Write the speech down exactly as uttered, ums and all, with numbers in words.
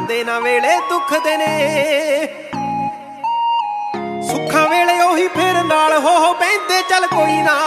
ਆਂਦੇ ਨਾ ਵੇਲੇ ਦੁੱਖ ਦੇ ਨੇ। ਸੁੱਖਾਂ ਵੇਲੇ ਉਹੀ ਫੇਰ ਨਾਲ ਹੋ ਹੋ ਬਹਿੰਦੇ ਚੱਲ ਕੋਈ ਨਾ,